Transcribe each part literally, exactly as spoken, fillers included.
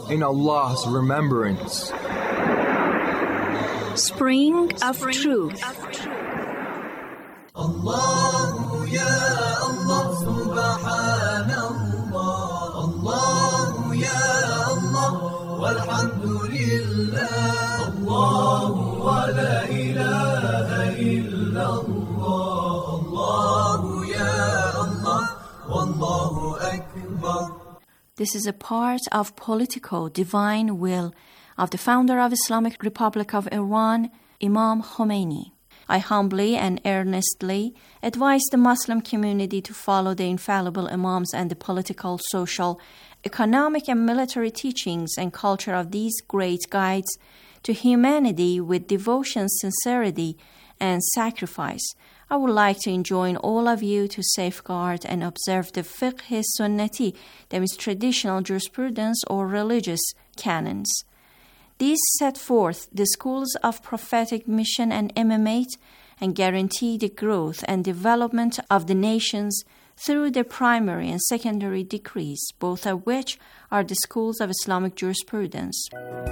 in Allah's remembrance. Spring of Truth. Allah, ya Allah, subhanallah. Allah, ya Allah, walhamdulillah. Allah, wa la ilaha illallah. Allah, ya Allah, wallahu akbar. This is a part of political divine will of the founder of Islamic Republic of Iran, Imam Khomeini. I humbly and earnestly advise the Muslim community to follow the infallible Imams and the political, social, economic and military teachings and culture of these great guides to humanity with devotion, sincerity, and sacrifice. I would like to enjoin all of you to safeguard and observe the fiqh sunnati, that means traditional jurisprudence or religious canons. These set forth the schools of prophetic mission and emanate and guarantee the growth and development of the nations through their primary and secondary decrees, both of which are the schools of Islamic jurisprudence.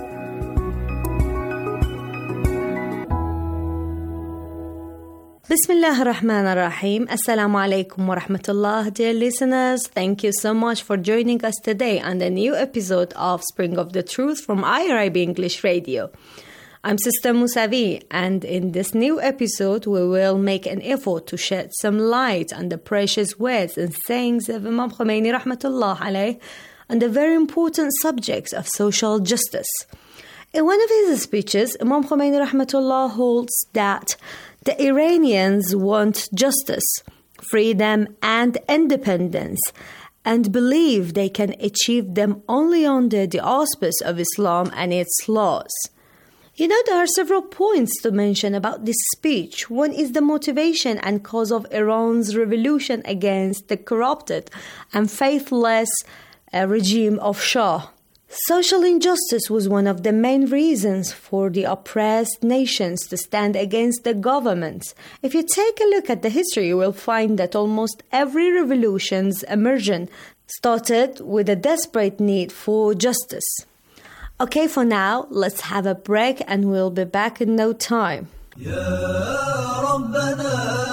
Bismillah ar-Rahman ar-Rahim. Assalamu alaikum wa rahmatullah. Dear listeners, thank you so much for joining us today on the new episode of Spring of the Truth from I R I B English Radio. I'm Sister Musavi, and in this new episode, we will make an effort to shed some light on the precious words and sayings of Imam Khomeini rahmatullah alayh on the very important subject of social justice. In one of his speeches, Imam Khomeini rahmatullah holds that the Iranians want justice, freedom, and independence, and believe they can achieve them only under the auspice of Islam and its laws. You know, there are several points to mention about this speech. One is the motivation and cause of Iran's revolution against the corrupted and faithless uh, regime of Shah. Social injustice was one of the main reasons for the oppressed nations to stand against the governments. If you take a look at the history, you will find that almost every revolution's emergence started with a desperate need for justice. Okay, for now, let's have a break and we'll be back in no time. Ya Rabbana,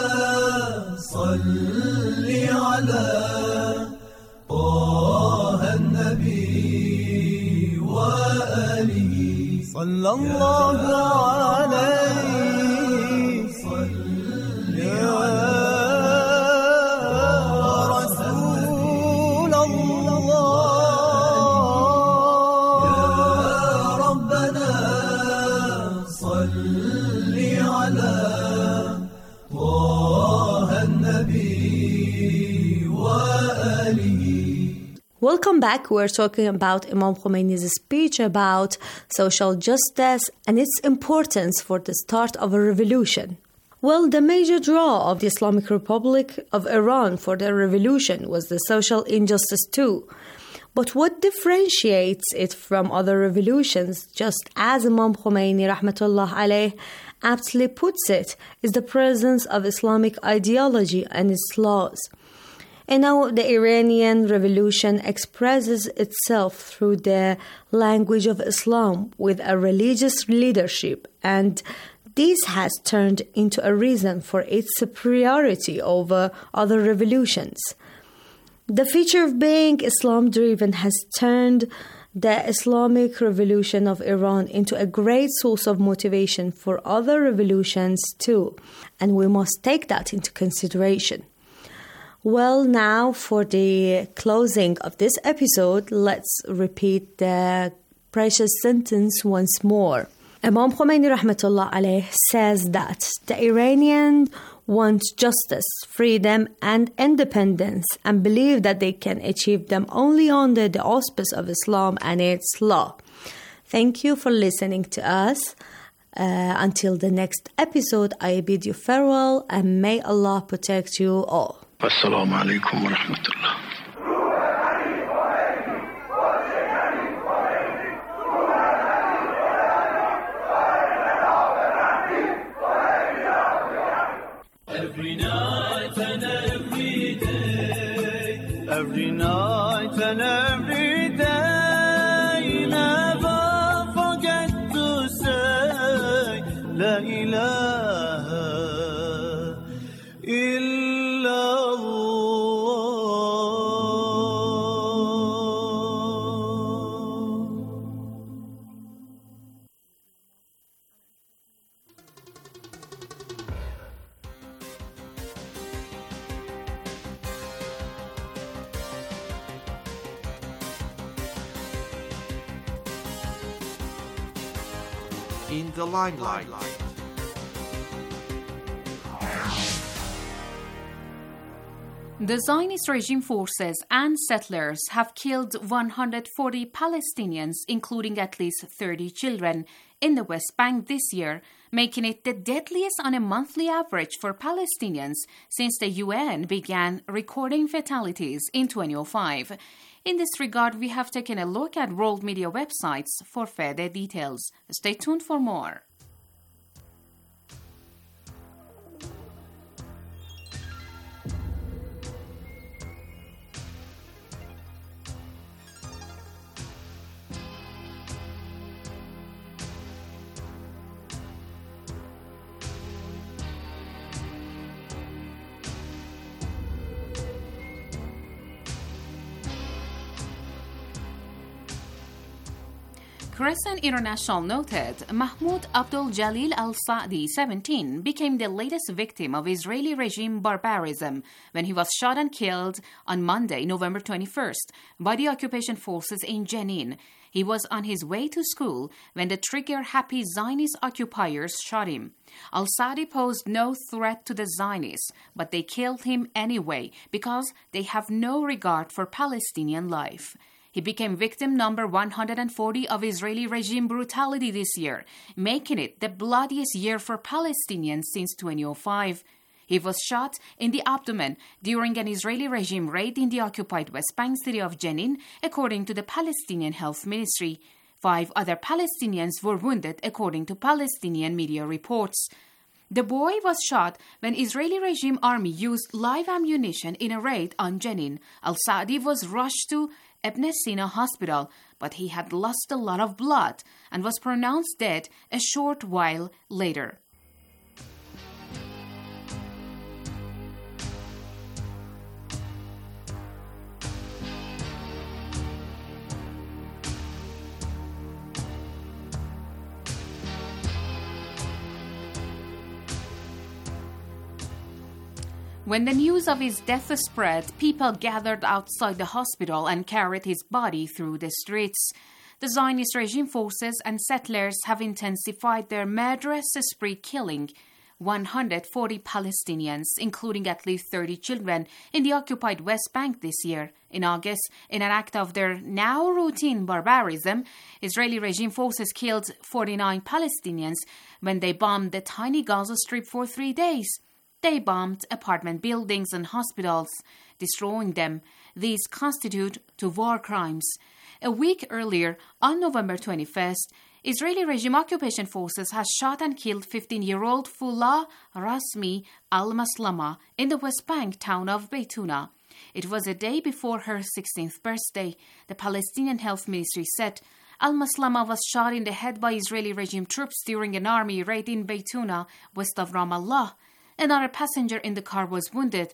salli ala Taha an-Nabi. صلى الله عليه صل يا رسول الله يا ربنا صل على طه النبي وآله. Welcome back. We're talking about Imam Khomeini's speech about social justice and its importance for the start of a revolution. Well, the major draw of the Islamic Republic of Iran for the revolution was the social injustice too. But what differentiates it from other revolutions, just as Imam Khomeini rahmatullah alayh aptly puts it, is the presence of Islamic ideology and its laws. And now the Iranian revolution expresses itself through the language of Islam with a religious leadership, and this has turned into a reason for its superiority over other revolutions. The feature of being Islam-driven has turned the Islamic revolution of Iran into a great source of motivation for other revolutions too, and we must take that into consideration. Well, now for the closing of this episode, let's repeat the precious sentence once more. Imam Khomeini rahmatullah alayh says that the Iranians want justice, freedom, and independence, and believe that they can achieve them only under the auspice of Islam and its law. Thank you for listening to us. Uh, until the next episode, I bid you farewell, and may Allah protect you all. Assalamu alaikum wa rahmatullah. Every night and every day, every night and every day, in the limelight. The Zionist regime forces and settlers have killed one hundred forty Palestinians, including at least thirty children, in the West Bank this year, making it the deadliest on a monthly average for Palestinians since the U N began recording fatalities in twenty oh five. In this regard, we have taken a look at world media websites for further details. Stay tuned for more. Crescent International noted Mahmoud Abdul Jalil al-Saadi, seventeen, became the latest victim of Israeli regime barbarism when he was shot and killed on Monday, November twenty-first, by the occupation forces in Jenin. He was on his way to school when the trigger-happy Zionist occupiers shot him. Al-Saadi posed no threat to the Zionists, but they killed him anyway because they have no regard for Palestinian life. He became victim number one hundred forty of Israeli regime brutality this year, making it the bloodiest year for Palestinians since twenty oh five. He was shot in the abdomen during an Israeli regime raid in the occupied West Bank city of Jenin, according to the Palestinian Health Ministry. Five other Palestinians were wounded, according to Palestinian media reports. The boy was shot when Israeli regime army used live ammunition in a raid on Jenin. Al-Saadi was rushed to Ibn Sina Hospital, but he had lost a lot of blood and was pronounced dead a short while later. When the news of his death spread, people gathered outside the hospital and carried his body through the streets. The Zionist regime forces and settlers have intensified their murderous spree, killing one hundred forty Palestinians, including at least thirty children, in the occupied West Bank this year. In August, in an act of their now routine barbarism, Israeli regime forces killed forty-nine Palestinians when they bombed the tiny Gaza Strip for three days. They bombed apartment buildings and hospitals, destroying them. These constitute to war crimes. A week earlier, on November twenty-first, Israeli regime occupation forces has shot and killed fifteen-year-old Fula Rasmi al-Maslama in the West Bank town of Beituna. It was a day before her sixteenth birthday. The Palestinian Health Ministry said al-Maslama was shot in the head by Israeli regime troops during an army raid in Beituna, west of Ramallah. Another passenger in the car was wounded.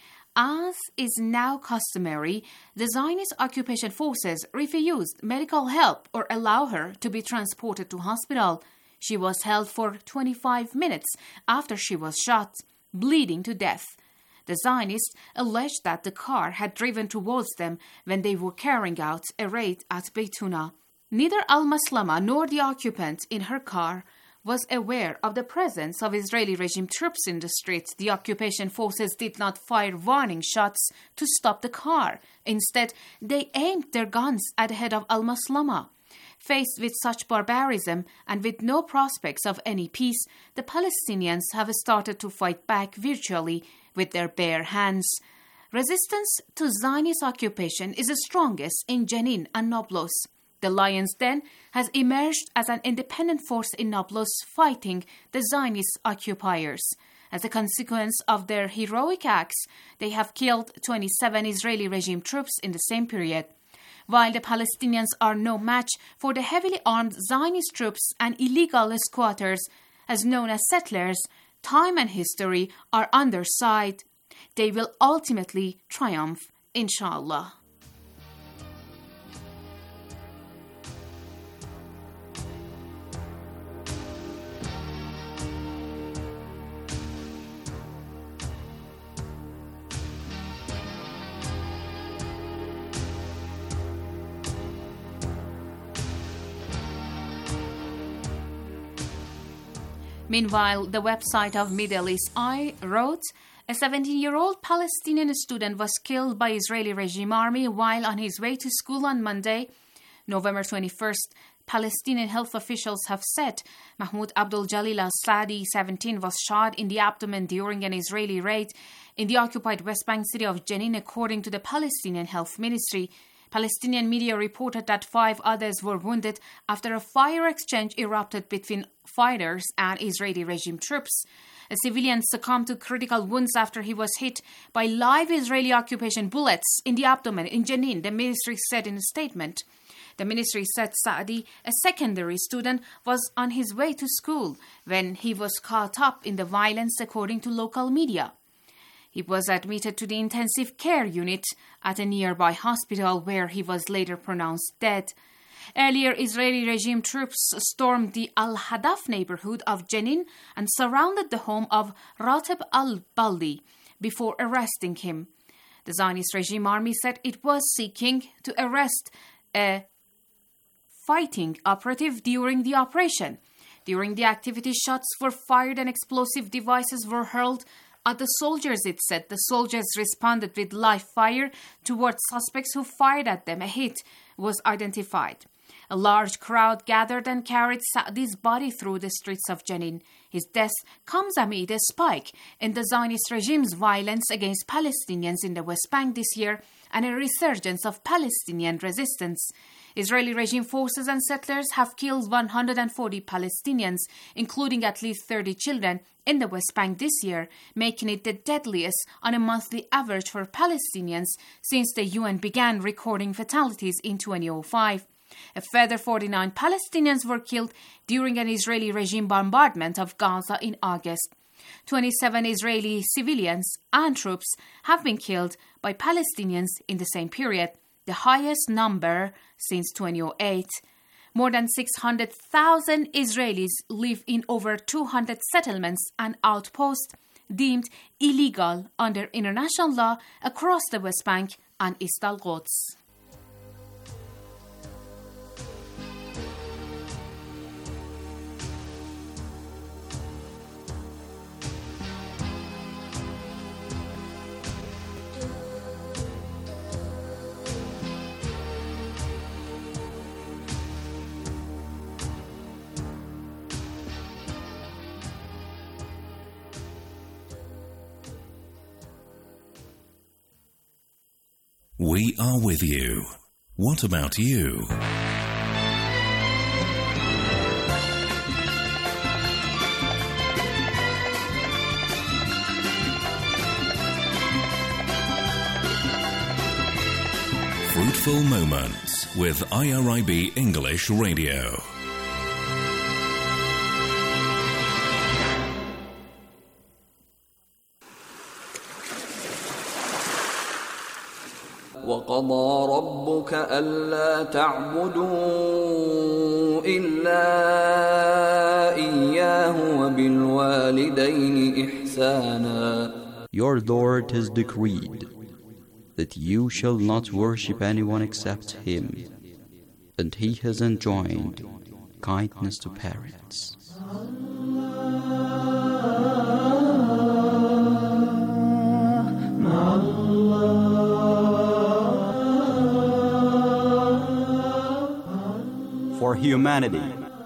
As is now customary, the Zionist occupation forces refused medical help or allow her to be transported to hospital. She was held for twenty-five minutes after she was shot, bleeding to death. The Zionists alleged that the car had driven towards them when they were carrying out a raid at Beituna. Neither al-Maslama nor the occupant in her car was aware of the presence of Israeli regime troops in the streets. The occupation forces did not fire warning shots to stop the car. Instead, they aimed their guns at the head of al-Maslama. Faced with such barbarism and with no prospects of any peace, the Palestinians have started to fight back virtually with their bare hands. Resistance to Zionist occupation is strongest in Jenin and Nablus. The Lion's Den has emerged as an independent force in Nablus fighting the Zionist occupiers. As a consequence of their heroic acts, they have killed twenty-seven Israeli regime troops in the same period. While the Palestinians are no match for the heavily armed Zionist troops and illegal squatters, as known as settlers, time and history are on their side. They will ultimately triumph, inshallah. Meanwhile, the website of Middle East Eye wrote, a seventeen-year-old Palestinian student was killed by Israeli regime army while on his way to school on Monday, November twenty-first. Palestinian health officials have said Mahmoud Abdul Jalil al-Saadi, seventeen, was shot in the abdomen during an Israeli raid in the occupied West Bank city of Jenin, according to the Palestinian Health Ministry. Palestinian media reported that five others were wounded after a fire exchange erupted between fighters and Israeli regime troops. A civilian succumbed to critical wounds after he was hit by live Israeli occupation bullets in the abdomen in Jenin, the ministry said in a statement. The ministry said Saadi, a secondary student, was on his way to school when he was caught up in the violence, according to local media. He was admitted to the intensive care unit at a nearby hospital where he was later pronounced dead. Earlier, Israeli regime troops stormed the Al-Hadaf neighborhood of Jenin and surrounded the home of Rateb al-Baldi before arresting him. The Zionist regime army said it was seeking to arrest a fighting operative during the operation. During the activity, shots were fired and explosive devices were hurled at the soldiers, it said. The soldiers responded with live fire towards suspects who fired at them. A hit was identified. A large crowd gathered and carried Saadi's body through the streets of Jenin. His death comes amid a spike in the Zionist regime's violence against Palestinians in the West Bank this year and a resurgence of Palestinian resistance. Israeli regime forces and settlers have killed one hundred forty Palestinians, including at least thirty children, in the West Bank this year, making it the deadliest on a monthly average for Palestinians since the U N began recording fatalities in two thousand five. A further forty-nine Palestinians were killed during an Israeli regime bombardment of Gaza in August. twenty-seven Israeli civilians and troops have been killed by Palestinians in the same period, the highest number since two thousand eight. More than six hundred thousand Israelis live in over two hundred settlements and outposts deemed illegal under international law across the West Bank and East al-Quds. We are with you. What about you? Fruitful Moments with I R I B English Radio. وَقَضَى رَبُّكَ أَلَّا تَعْبُدُوا إِلَّا إِيَّاهُ وَبِالْوَالِدَيْنِ إِحْسَانًا. Your Lord has decreed that you shall not worship anyone except Him, and He has enjoined kindness to parents. For humanity.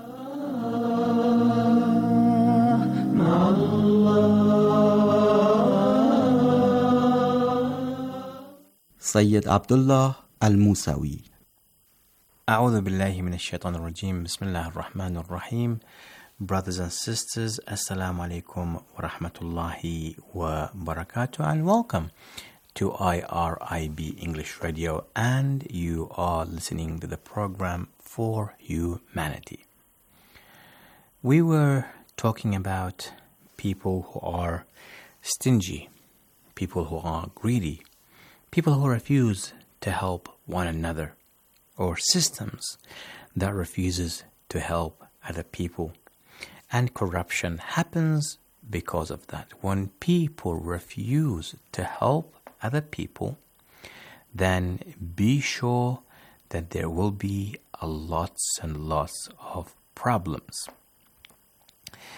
Sayyid Abdullah Al-Musawi. أعوذ بالله من الشيطان الرجيم بسم الله الرحمن الرحيم. Brothers and sisters, Assalamu alaikum wa rahmatullahi wa barakatuh, and welcome to I R I B English Radio, and you are listening to the program For Humanity. We were talking about people who are stingy, people who are greedy, people who refuse to help one another, or systems that refuses to help other people. And corruption happens because of that. When people refuse to help other people, then be sure that there will be a lots and lots of problems.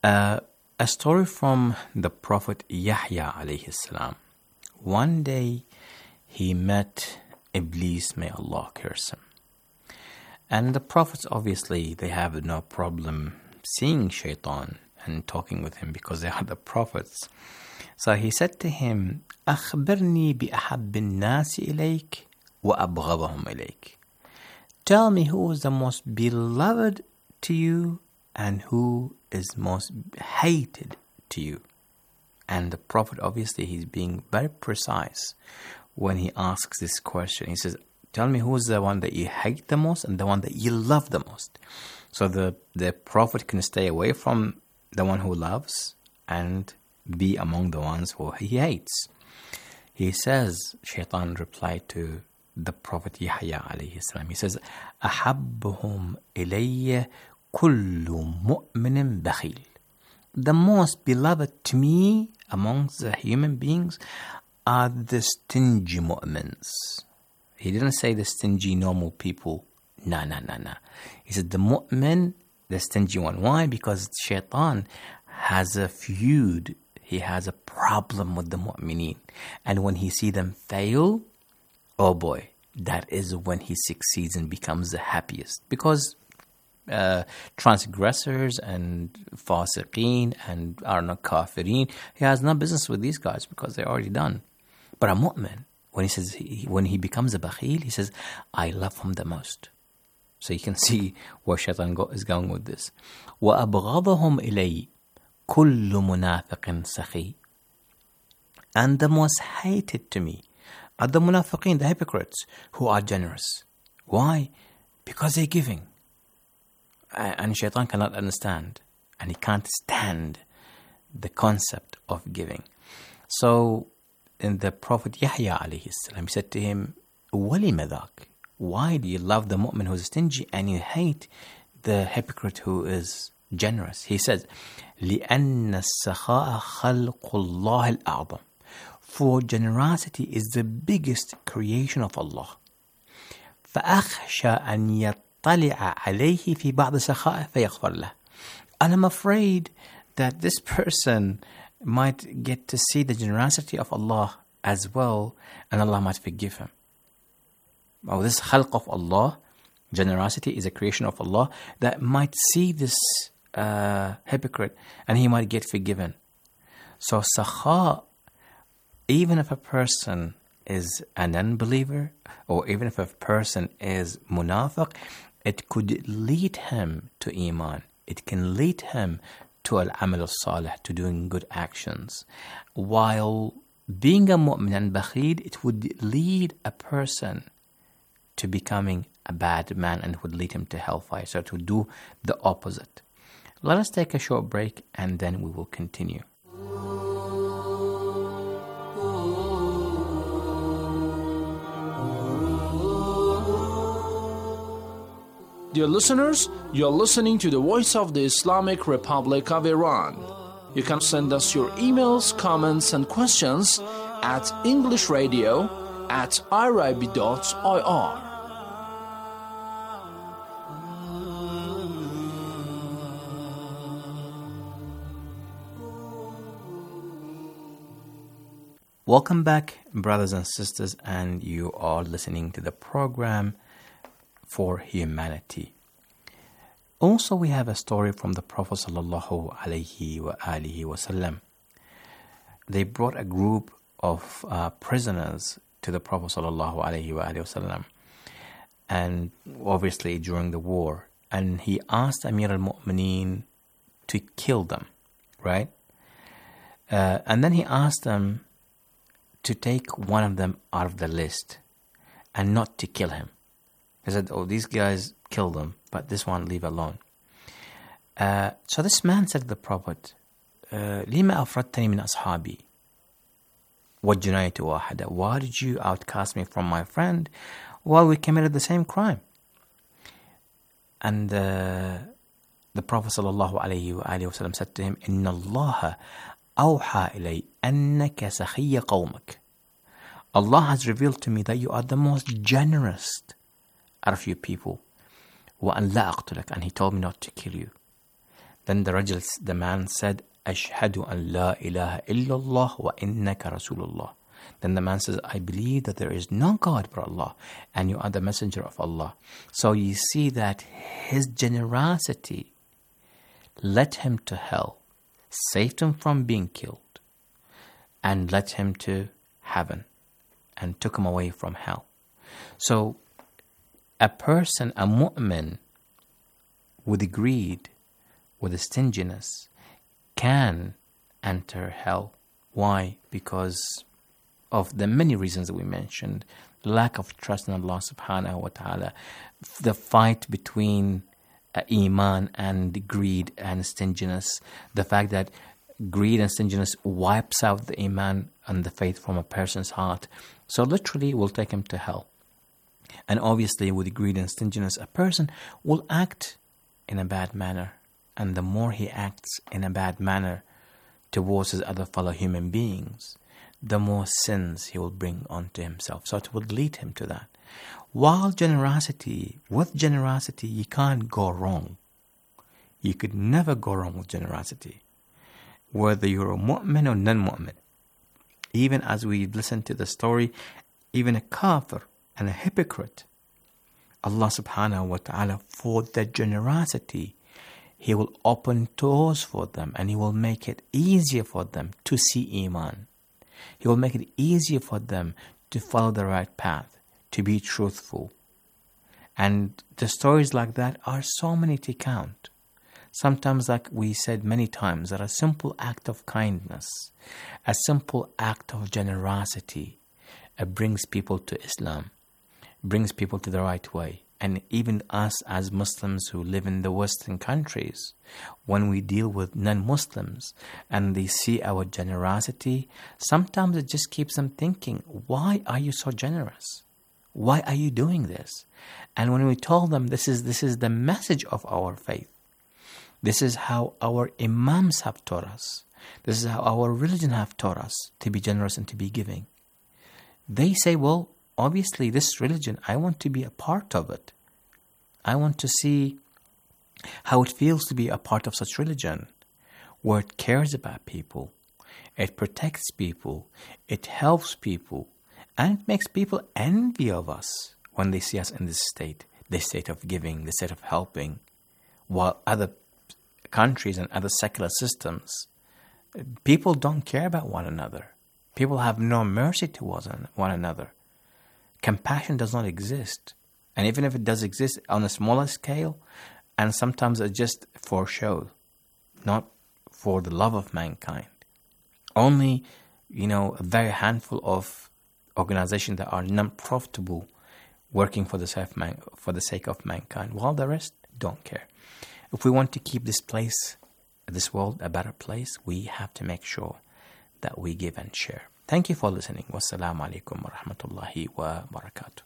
Uh, a story from the Prophet Yahya alayhi salam. One day he met Iblis, may Allah curse him. And the prophets, obviously, they have no problem seeing Shaitan and talking with him because they are the prophets. So he said to him, أخبرني بأحب الناس إليك وأبغضهم إليك. Tell me who is the most beloved to you and who is most hated to you. And the Prophet, obviously, he's being very precise when he asks this question. He says, tell me who is the one that you hate the most and the one that you love the most. So the, the Prophet can stay away from the one who loves and be among the ones who he hates. He says, Shaitan replied to the Prophet Yahya alayhi salam. He says, أحبهم إلي كل مؤمن بخيل. The most beloved to me amongst the human beings are the stingy mu'mins. He didn't say the stingy normal people. No, no, no, no. He said the mu'min, the stingy one. Why? Because Shaitan has a feud. He has a problem with the mu'mineen. And when he sees them fail, oh boy, that is when he succeeds and becomes the happiest. Because uh, transgressors and fasiqeen and are not kafirin, he has no business with these guys because they're already done. But a mu'min, when he says he, when he becomes a bakhil, he says, I love him the most. So you can see where Shaitan go, is going with this. وَأَبْغَضَهُمْ إِلَيْهِ كُلُّ مُنَافِقٍ سَخِي. And the most hated to me are the munafiqeen, the hypocrites, who are generous. Why? Because they're giving. And Shaitan cannot understand, and he can't stand the concept of giving. So, in the Prophet Yahya alayhi salam, he said to him, وَلِمَ ذَاكَ? Why do you love the mu'min who is stingy and you hate the hypocrite who is generous? He says, لِأَنَّ السَّخَاءَ خَلْقُ اللَّهِ الْأَعْظَمِ. For generosity is the biggest creation of Allah. فَأَخْشَى أَنْ يَطَّلِعَ عَلَيْهِ فِي بَعْضِ سَخَاءِ فَيَغْفَرْ لَهُ. And I'm afraid that this person might get to see the generosity of Allah as well, and Allah might forgive him. Oh, this khalq of Allah, generosity is a creation of Allah, that might see this uh, hypocrite and he might get forgiven. So sakha, even if a person is an unbeliever or even if a person is munafiq, it could lead him to iman. It can lead him to al-amal al-salih, to doing good actions. While being a mu'min and bakhil, it would lead a person to becoming a bad man and would lead him to hellfire. So to do the opposite. Let us take a short break and then we will continue. Dear listeners, you're listening to the Voice of the Islamic Republic of Iran. You can send us your emails, comments, and questions at englishradio at irib dot I R. Welcome back, brothers and sisters, and you are listening to the program For Humanity. Also, we have a story from the Prophet sallallahu alaihi wa alihi wasallam. They brought a group of uh, prisoners to the Prophet sallallahu alaihi wa alihi wasallam, and obviously during the war, and he asked Amir al-Mu'mineen to kill them, right? Uh, and then he asked them to take one of them out of the list and not to kill him. He said, oh, these guys, kill them, but this one, leave alone. Uh, so this man said to the Prophet, لِمَا أَفْرَدْتَنِي مِنْ أَصْحَابِي وَالْجُنَايَةُ وَاحِدَةً. Why did you outcast me from my friend while we committed the same crime? And uh, the Prophet sallallahu alayhi wa alayhi wa sallam said to him, إِنَّ اللَّهَ أَوْحَى إِلَيْ أَنَّكَ سَخِيَّ قَوْمَكَ. Allah has revealed to me that you are the most generous out of your people. وَأَنْ لَا أَقْتُلَكَ. And He told me not to kill you. Then the rajul, the man said, Ashhadu an la ilaha illallah wa innaka Rasulullah. Then the man says, I believe that there is no God but Allah, and you are the messenger of Allah. So you see that his generosity led him to hell, saved him from being killed, and led him to heaven, and took him away from hell. So a person, a mu'min, with greed, with stinginess, can enter hell. Why? Because of the many reasons that we mentioned. Lack of trust in Allah subhanahu wa ta'ala, the fight between uh, iman and greed and stinginess, the fact that greed and stinginess wipes out the iman and the faith from a person's heart. So literally will take him to hell. And obviously with greed and stinginess, a person will act in a bad manner. And the more he acts in a bad manner towards his other fellow human beings, the more sins he will bring onto himself. So it will lead him to that. While generosity, with generosity, you can't go wrong. You could never go wrong with generosity. Whether you're a mu'min or non-mu'min. Even as we listen to the story, even a kafir and a hypocrite, Allah subhanahu wa ta'ala, for their generosity, He will open doors for them, and He will make it easier for them to see Iman. He will make it easier for them to follow the right path, to be truthful. And the stories like that are so many to count. Sometimes, like we said many times, that a simple act of kindness, a simple act of generosity, it brings people to Islam, brings people to the right way. And even us as Muslims who live in the Western countries, when we deal with non-Muslims and they see our generosity, sometimes it just keeps them thinking, why are you so generous? Why are you doing this? And when we told them this is this is the message of our faith, this is how our imams have taught us, this is how our religion have taught us to be generous and to be giving, they say, well, obviously this religion, I want to be a part of it. I want to see how it feels to be a part of such religion, where it cares about people, it protects people, it helps people, and it makes people envy of us when they see us in this state, the state of giving, the state of helping, while other countries and other secular systems, people don't care about one another. People have no mercy towards one another. Compassion does not exist. And even if it does exist on a smaller scale, and sometimes it's just for show, not for the love of mankind. Only, you know, a very handful of organizations that are non-profitable, working for the sake of, man, for the sake of mankind, while the rest don't care. If we want to keep this place, this world, a better place, we have to make sure that we give and share. Thank you for listening. Wassalamu alaikum wa rahmatullahi wa barakatuh.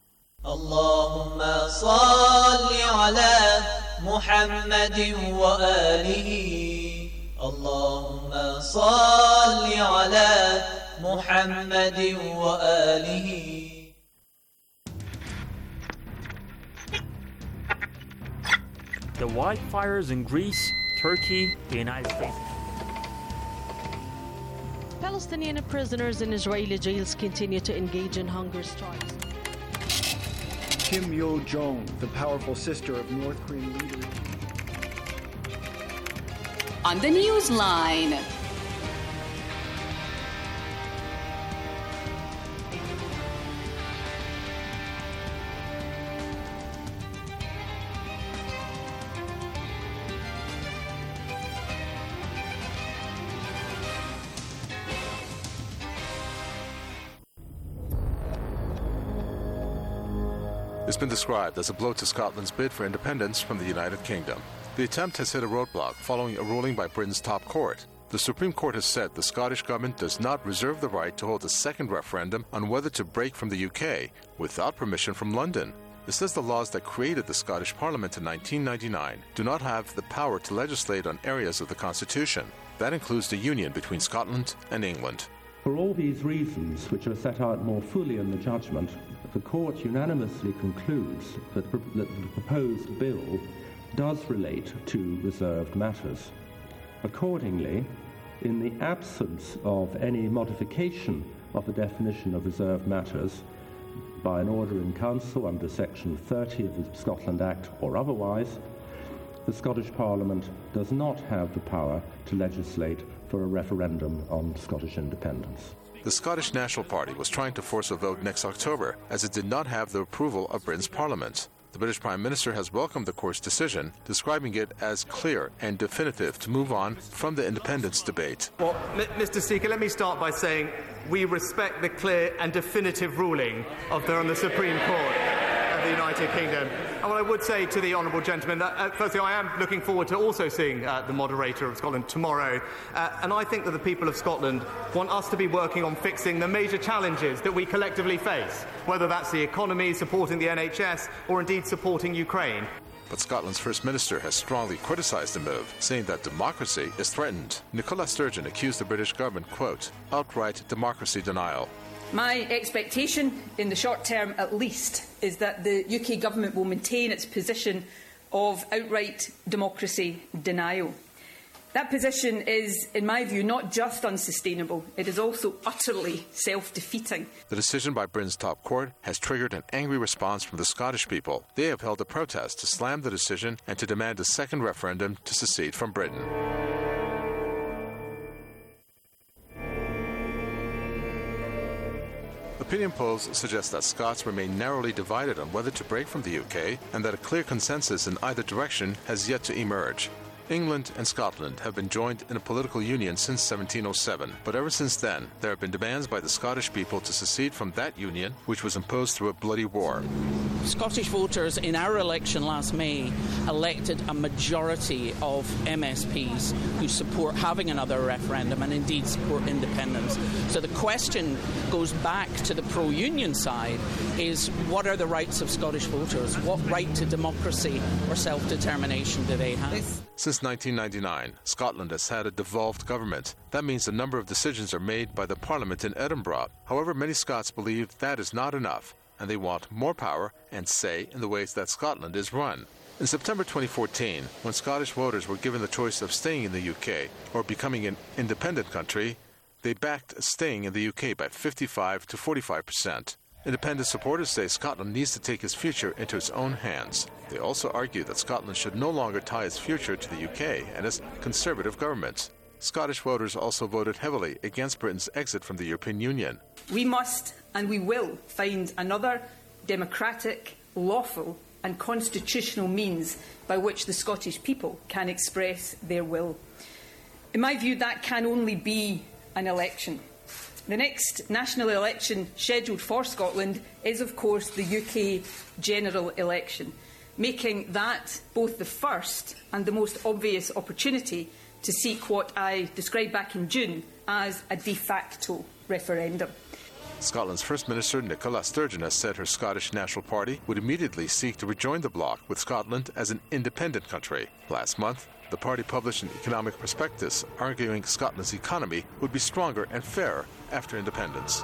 Allahumma salli ala Muhammadin wa alihi. Allahumma salli ala Muhammadin wa alihi. The wildfires in Greece, Turkey, the United States. Palestinian prisoners in Israeli jails continue to engage in hunger strikes. Kim Yo-jong, the powerful sister of North Korean leader. On the Newsline. It's been described as a blow to Scotland's bid for independence from the United Kingdom. The attempt has hit a roadblock following a ruling by Britain's top court. The Supreme Court has said the Scottish government does not reserve the right to hold a second referendum on whether to break from the U K without permission from London. It says the laws that created the Scottish Parliament in nineteen ninety-nine do not have the power to legislate on areas of the Constitution. That includes the union between Scotland and England. For all these reasons, which are set out more fully in the judgment, the Court unanimously concludes that, that the proposed bill does relate to reserved matters. Accordingly, in the absence of any modification of the definition of reserved matters by an order in Council under Section thirty of the Scotland Act or otherwise, the Scottish Parliament does not have the power to legislate for a referendum on Scottish independence. The Scottish National Party was trying to force a vote next October, as it did not have the approval of Britain's Parliament. The British Prime Minister has welcomed the court's decision, describing it as clear and definitive to move on from the independence debate. Well, M- Mister Speaker, let me start by saying we respect the clear and definitive ruling of the, on the Supreme Court of the United Kingdom. And what I would say to the honourable gentleman, that, uh, firstly, I am looking forward to also seeing uh, the moderator of Scotland tomorrow. Uh, and I think that the people of Scotland want us to be working on fixing the major challenges that we collectively face, whether that's the economy, supporting the N H S, or indeed supporting Ukraine. But Scotland's First Minister has strongly criticised the move, saying that democracy is threatened. Nicola Sturgeon accused the British government, quote, outright democracy denial. My expectation, in the short term at least, is that the U K government will maintain its position of outright democracy denial. That position is, in my view, not just unsustainable, it is also utterly self-defeating. The decision by Britain's top court has triggered an angry response from the Scottish people. They have held a protest to slam the decision and to demand a second referendum to secede from Britain. Opinion polls suggest that Scots remain narrowly divided on whether to break from the U K and that a clear consensus in either direction has yet to emerge. England and Scotland have been joined in a political union since seventeen oh seven, but ever since then, there have been demands by the Scottish people to secede from that union, which was imposed through a bloody war. Scottish voters in our election last May elected a majority of M S Ps who support having another referendum and indeed support independence. So the question goes back to the pro-union side, is what are the rights of Scottish voters? What right to democracy or self-determination do they have? Since nineteen ninety-nine, Scotland has had a devolved government. That means a number of decisions are made by the Parliament in Edinburgh. However, many Scots believe that is not enough, and they want more power and say in the ways that Scotland is run. In September twenty fourteen, when Scottish voters were given the choice of staying in the U K or becoming an independent country, they backed staying in the U K by fifty-five to forty-five percent. Independent supporters say Scotland needs to take its future into its own hands. They also argue that Scotland should no longer tie its future to the U K and its conservative government. Scottish voters also voted heavily against Britain's exit from the European Union. We must and we will find another democratic, lawful and constitutional means by which the Scottish people can express their will. In my view, that can only be an election. The next national election scheduled for Scotland is, of course, the U K general election, making that both the first and the most obvious opportunity to seek what I described back in June as a de facto referendum. Scotland's First Minister Nicola Sturgeon has said her Scottish National Party would immediately seek to rejoin the bloc with Scotland as an independent country. Last month, the party published an economic prospectus arguing Scotland's economy would be stronger and fairer after independence.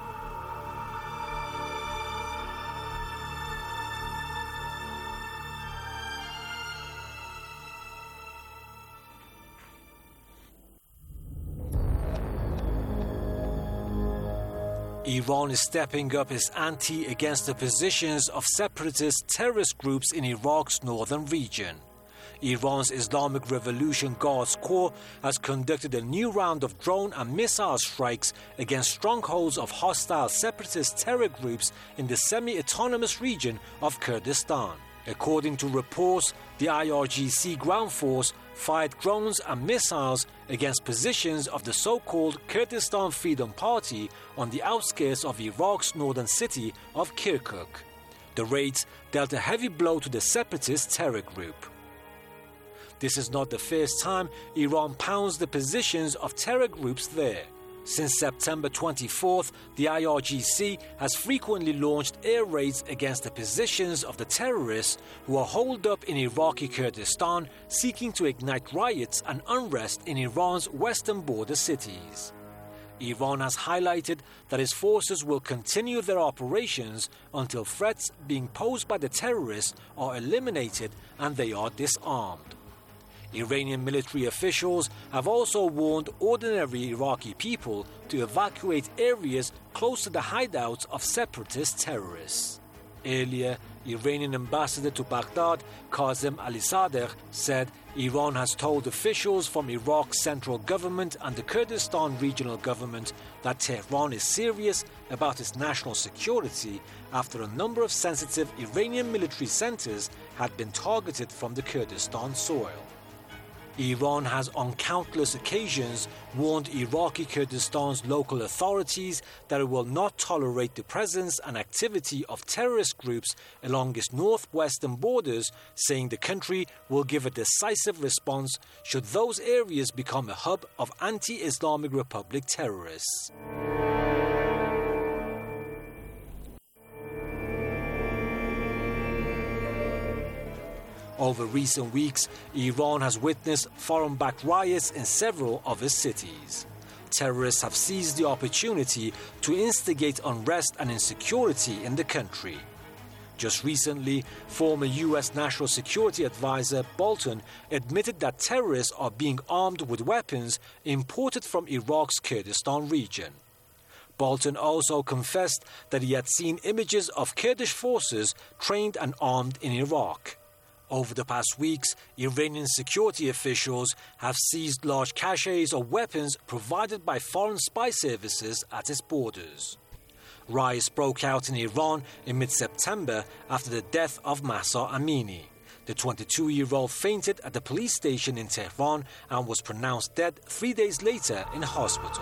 Iran is stepping up its ante against the positions of separatist terrorist groups in Iraq's northern region. Iran's Islamic Revolution Guards Corps has conducted a new round of drone and missile strikes against strongholds of hostile separatist terror groups in the semi-autonomous region of Kurdistan. According to reports, the I R G C ground force fired drones and missiles against positions of the so-called Kurdistan Freedom Party on the outskirts of Iraq's northern city of Kirkuk. The raids dealt a heavy blow to the separatist terror group. This is not the first time Iran pounds the positions of terror groups there. Since September twenty-fourth, the I R G C has frequently launched air raids against the positions of the terrorists who are holed up in Iraqi Kurdistan, seeking to ignite riots and unrest in Iran's western border cities. Iran has highlighted that its forces will continue their operations until threats being posed by the terrorists are eliminated and they are disarmed. Iranian military officials have also warned ordinary Iraqi people to evacuate areas close to the hideouts of separatist terrorists. Earlier, Iranian ambassador to Baghdad, Kazem Ali-Sadegh, said Iran has told officials from Iraq's central government and the Kurdistan regional government that Tehran is serious about its national security after a number of sensitive Iranian military centers had been targeted from the Kurdistan soil. Iran has on countless occasions warned Iraqi Kurdistan's local authorities that it will not tolerate the presence and activity of terrorist groups along its northwestern borders, saying the country will give a decisive response should those areas become a hub of anti-Islamic Republic terrorists. Over recent weeks, Iran has witnessed foreign-backed riots in several of its cities. Terrorists have seized the opportunity to instigate unrest and insecurity in the country. Just recently, former U S National Security Advisor Bolton admitted that terrorists are being armed with weapons imported from Iraq's Kurdistan region. Bolton also confessed that he had seen images of Kurdish forces trained and armed in Iraq. Over the past weeks, Iranian security officials have seized large caches of weapons provided by foreign spy services at its borders. Riots broke out in Iran in mid-September after the death of Mahsa Amini. The twenty-two-year-old fainted at the police station in Tehran and was pronounced dead three days later in hospital.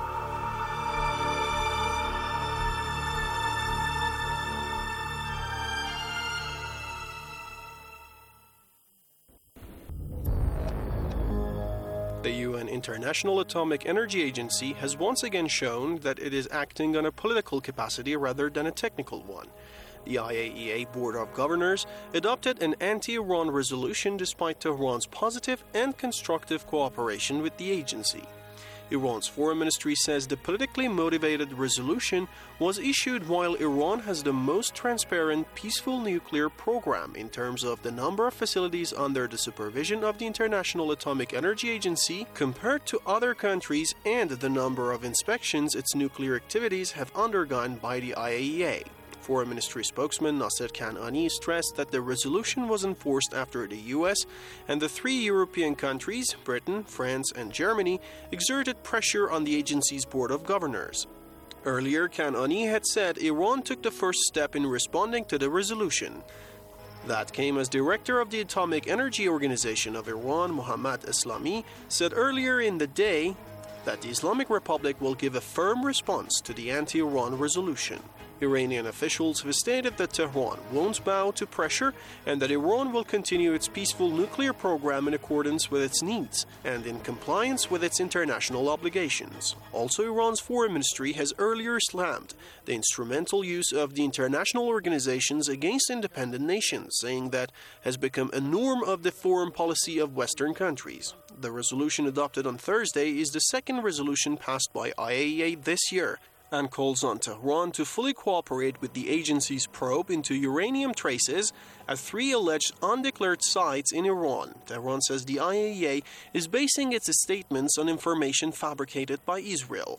The U N International Atomic Energy Agency has once again shown that it is acting on a political capacity rather than a technical one. The I A E A Board of Governors adopted an anti-Iran resolution despite Tehran's positive and constructive cooperation with the agency. Iran's foreign ministry says the politically motivated resolution was issued while Iran has the most transparent, peaceful nuclear program in terms of the number of facilities under the supervision of the International Atomic Energy Agency compared to other countries and the number of inspections its nuclear activities have undergone by the I A E A. Foreign Ministry spokesman Nasser Kanani stressed that the resolution was enforced after the U S and the three European countries, Britain, France, and Germany, exerted pressure on the agency's Board of Governors. Earlier, Kanani had said Iran took the first step in responding to the resolution. That came as director of the Atomic Energy Organization of Iran, Mohammad Eslami, said earlier in the day that the Islamic Republic will give a firm response to the anti-Iran resolution. Iranian officials have stated that Tehran won't bow to pressure and that Iran will continue its peaceful nuclear program in accordance with its needs and in compliance with its international obligations. Also, Iran's foreign ministry has earlier slammed the instrumental use of the international organizations against independent nations, saying that has become a norm of the foreign policy of Western countries. The resolution adopted on Thursday is the second resolution passed by I A E A this year, and calls on Tehran to fully cooperate with the agency's probe into uranium traces at three alleged undeclared sites in Iran. Tehran says the I A E A is basing its statements on information fabricated by Israel.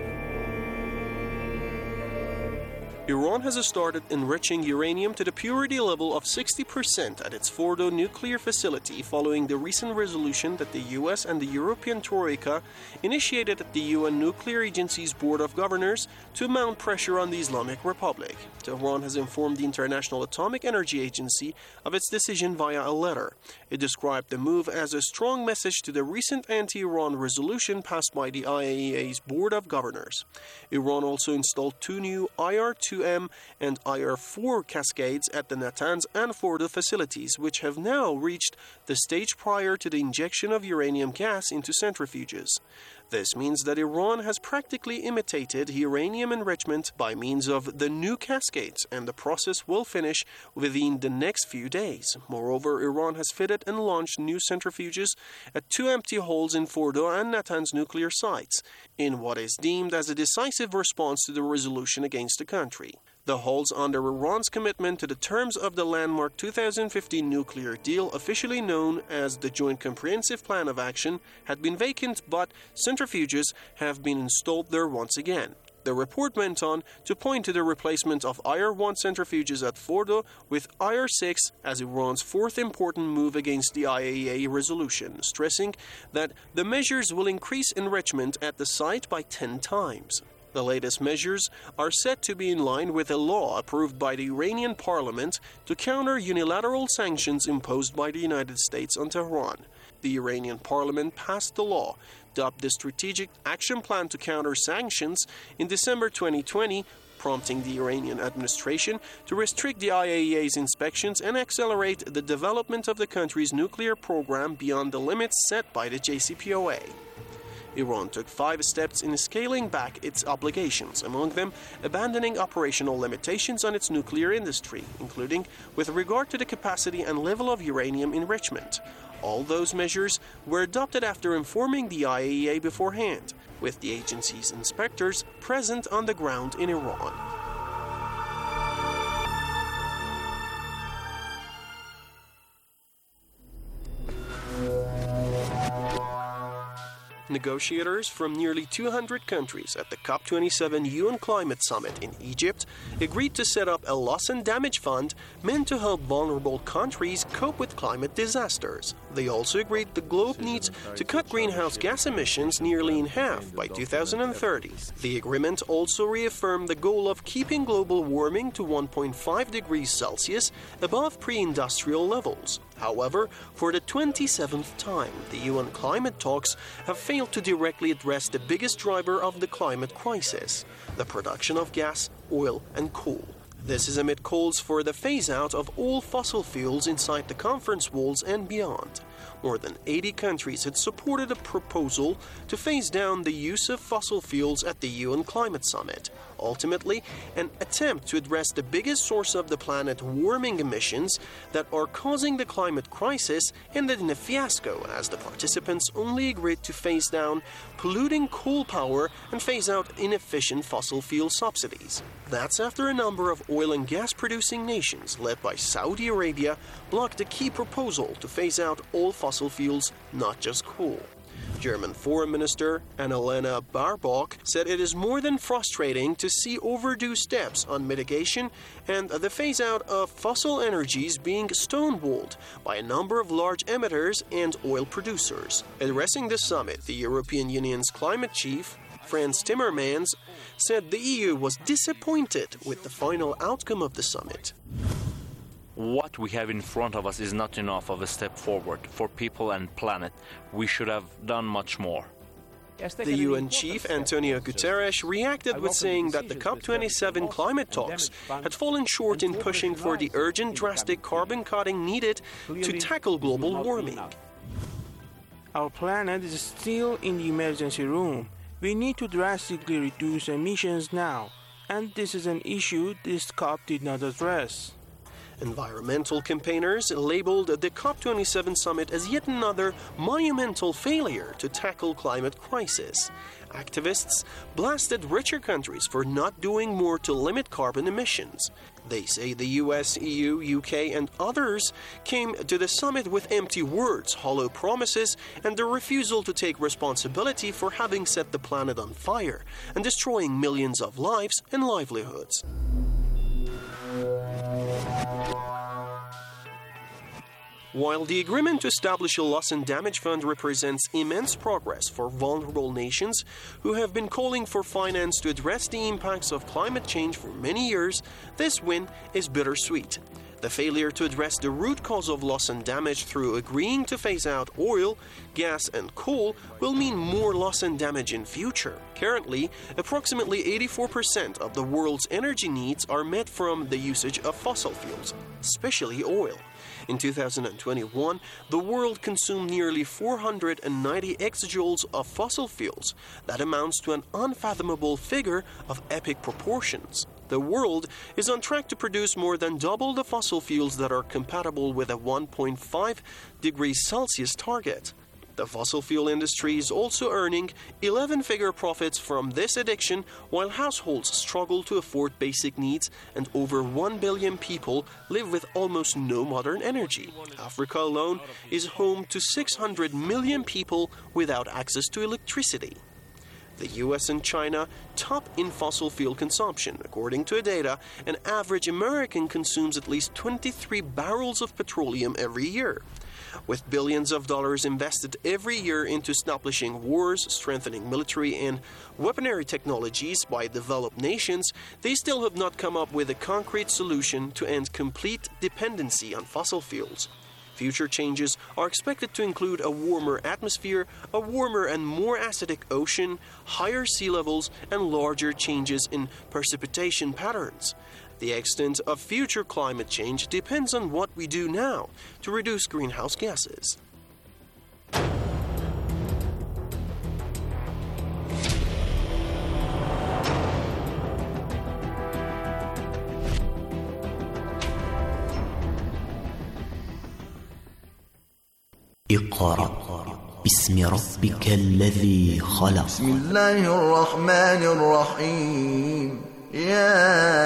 Iran has started enriching uranium to the purity level of sixty percent at its Fordo nuclear facility following the recent resolution that the U S and the European Troika initiated at the U N Nuclear Agency's Board of Governors to mount pressure on the Islamic Republic. Tehran has informed the International Atomic Energy Agency of its decision via a letter. It described the move as a strong message to the recent anti-Iran resolution passed by the I A E A's Board of Governors. Iran also installed two new I R two two M and I R four cascades at the Natanz and Fordo facilities, which have now reached the stage prior to the injection of uranium gas into centrifuges. This means that Iran has practically imitated uranium enrichment by means of the new cascades, and the process will finish within the next few days. Moreover, Iran has fitted and launched new centrifuges at two empty holes in Fordo and Natanz nuclear sites, in what is deemed as a decisive response to the resolution against the country. The holes under Iran's commitment to the terms of the landmark two thousand fifteen nuclear deal, officially known as the Joint Comprehensive Plan of Action, had been vacant, but centrifuges have been installed there once again. The report went on to point to the replacement of I R one centrifuges at Fordo with I R six as Iran's fourth important move against the I A E A resolution, stressing that the measures will increase enrichment at the site by ten times. The latest measures are set to be in line with a law approved by the Iranian parliament to counter unilateral sanctions imposed by the United States on Tehran. The Iranian parliament passed the law, dubbed the Strategic Action Plan to Counter Sanctions, in December twenty twenty, prompting the Iranian administration to restrict the I A E A's inspections and accelerate the development of the country's nuclear program beyond the limits set by the J C P O A. Iran took five steps in scaling back its obligations, among them abandoning operational limitations on its nuclear industry, including with regard to the capacity and level of uranium enrichment. All those measures were adopted after informing the I A E A beforehand, with the agency's inspectors present on the ground in Iran. Negotiators from nearly two hundred countries at the COP twenty-seven U N Climate Summit in Egypt agreed to set up a loss and damage fund meant to help vulnerable countries cope with climate disasters. They also agreed the globe needs to cut greenhouse gas emissions nearly in half by two thousand thirty. The agreement also reaffirmed the goal of keeping global warming to one point five degrees Celsius above pre-industrial levels. However, for the twenty-seventh time, the U N climate talks have failed to directly address the biggest driver of the climate crisis, the production of gas, oil, and coal. This is amid calls for the phase-out of all fossil fuels inside the conference walls and beyond. More than eighty countries had supported a proposal to phase down the use of fossil fuels at the U N Climate Summit. Ultimately, an attempt to address the biggest source of the planet warming emissions that are causing the climate crisis ended in a fiasco, as the participants only agreed to phase down polluting coal power and phase out inefficient fossil fuel subsidies. That's after a number of oil and gas producing nations, led by Saudi Arabia, blocked a key proposal to phase out all fossil fuels, not just coal. German Foreign Minister Annalena Baerbock said it is more than frustrating to see overdue steps on mitigation and the phase-out of fossil energies being stonewalled by a number of large emitters and oil producers. Addressing the summit, the European Union's climate chief, Frans Timmermans, said the E U was disappointed with the final outcome of the summit. What we have in front of us is not enough of a step forward for people and planet. We should have done much more. The U N chief, Antonio Guterres, reacted with saying that the COP twenty-seven climate talks had fallen short in pushing for the urgent, drastic carbon cutting needed to tackle global warming. Our planet is still in the emergency room. We need to drastically reduce emissions now, and this is an issue this COP did not address. Environmental campaigners labeled the COP twenty-seven summit as yet another monumental failure to tackle climate crisis. Activists blasted richer countries for not doing more to limit carbon emissions. They say the U S, E U, U K, and others came to the summit with empty words, hollow promises, and the refusal to take responsibility for having set the planet on fire and destroying millions of lives and livelihoods. While the agreement to establish a loss and damage fund represents immense progress for vulnerable nations who have been calling for finance to address the impacts of climate change for many years, this win is bittersweet. The failure to address the root cause of loss and damage through agreeing to phase out oil, gas and coal will mean more loss and damage in future. Currently, approximately eighty-four percent of the world's energy needs are met from the usage of fossil fuels, especially oil. In two thousand twenty-one, the world consumed nearly four hundred ninety exajoules of fossil fuels. That amounts to an unfathomable figure of epic proportions. The world is on track to produce more than double the fossil fuels that are compatible with a one point five degrees Celsius target. The fossil fuel industry is also earning eleven-figure profits from this addiction, while households struggle to afford basic needs and over one billion people live with almost no modern energy. Africa alone is home to six hundred million people without access to electricity. The U S and China top in fossil fuel consumption. According to data, an average American consumes at least twenty-three barrels of petroleum every year. With billions of dollars invested every year into establishing wars, strengthening military and weaponry technologies by developed nations, they still have not come up with a concrete solution to end complete dependency on fossil fuels. Future changes are expected to include a warmer atmosphere, a warmer and more acidic ocean, higher sea levels, and larger changes in precipitation patterns. The extent of future climate change depends on what we do now to reduce greenhouse gases. اقرأ باسم ربك الذي خلق بسم الله الرحمن الرحيم يا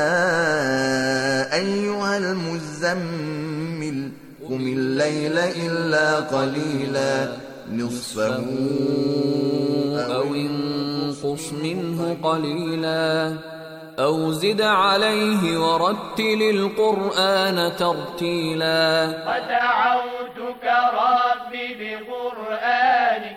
أيها المزمل قم الليل إلا قليلا نصفه أو انقص منه قليلا أو زد عليه ورتل القرآن ترتيلا ودعوتك ربي بقرآنك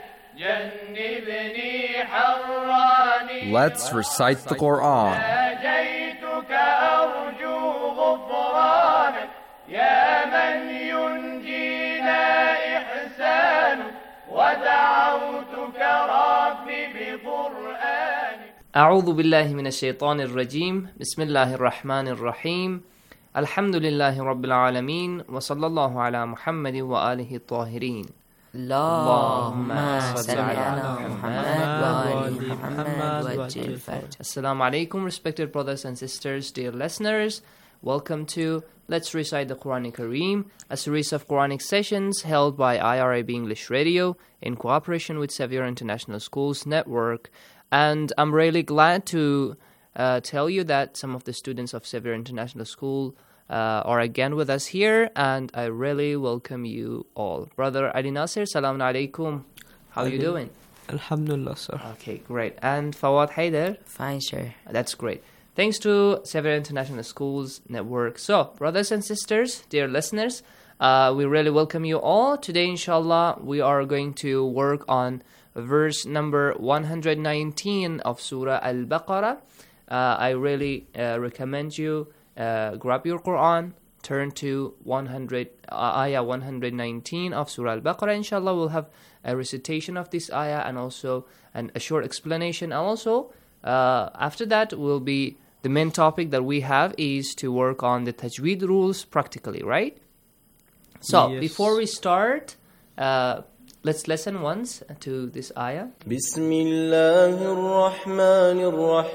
جنبني حراني Let's recite the Quran. ناجيتك أرجو غفرانك يا من ينجينا إحسانك ودعوتك ربي بقرآنك أعوذ بالله من الشيطان الرجيم بسم الله الرحمن الرحيم الحمد لله رب العالمين وصلى الله على محمد وآله الطاهرين اللهم صل على محمد وآل محمد وجه الفرج. Assalamu alaikum, respected brothers and sisters, dear listeners. Welcome to Let's Recite the Quran Kareem, a series of Quranic sessions held by I R I B English Radio in cooperation with Xavier International Schools Network. And I'm really glad to uh, tell you that some of the students of Xavier International School uh, are again with us here, and I really welcome you all. Brother Ali Nasir, salaam alaikum. How are you doing? Alhamdulillah, sir. Okay, great. And Fawad Haider? Fine, sir. That's great. Thanks to Xavier International Schools Network. So, brothers and sisters, dear listeners, uh, we really welcome you all. Today, inshallah, we are going to work on verse number one hundred nineteen of Surah Al-Baqarah. Uh, I really uh, recommend you uh, grab your Quran, turn to one hundred, uh, ayah one hundred nineteen of Surah Al-Baqarah. Inshallah, we'll have a recitation of this ayah and also an, a short explanation. And also, uh, after that, will be the main topic that we have is to work on the tajweed rules practically, right? So, yes. Before we start, uh, let's listen once to this ayah. Bismillahir Rahmanir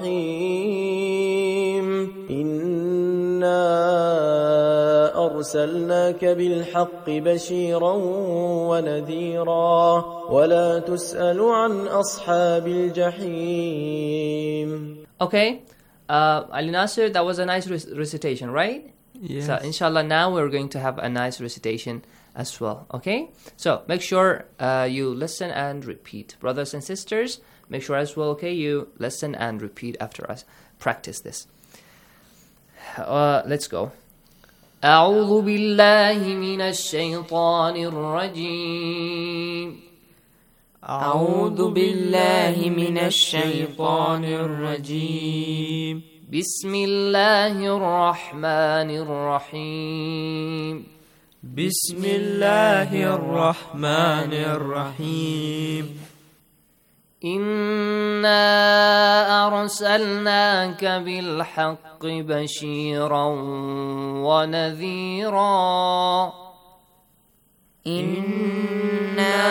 Rahim. Inna arsalnaka bil haqqi bashiran wa nadhira wa la tus'alu an ashabil jahim. Okay, uh, Ali Nasir, that was a nice rec- recitation, right? Yes. So, inshallah, now we're going to have a nice recitation as well, okay? So, make sure uh, you listen and repeat. Brothers and sisters, make sure as well, okay, you listen and repeat after us. Practice this. Uh, let's go. أعوذ بالله من الشيطان الرجيم أعوذ بالله من الشيطان الرجيم بسم الله الرحمن الرحيم بسم الله الرحمن الرحيم إنا أرسلناك بالحق بشيرا ونذيرا إنا